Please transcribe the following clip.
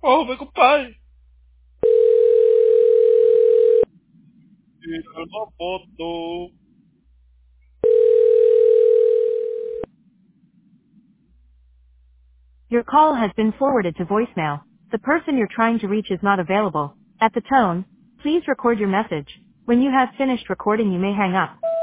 Oh, meu compadre. Tira na foto. Your call has been forwarded to voicemail. The person you're trying to reach is not available. At the tone, please record your message. When you have finished recording, you may hang up.